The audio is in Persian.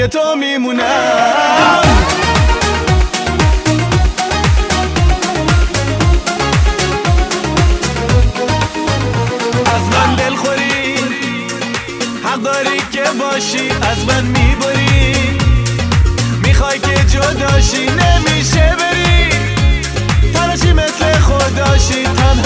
پای تو میمونم. از من دلخوری حق داری که باشی، از من میبری، میخوای که جداشی.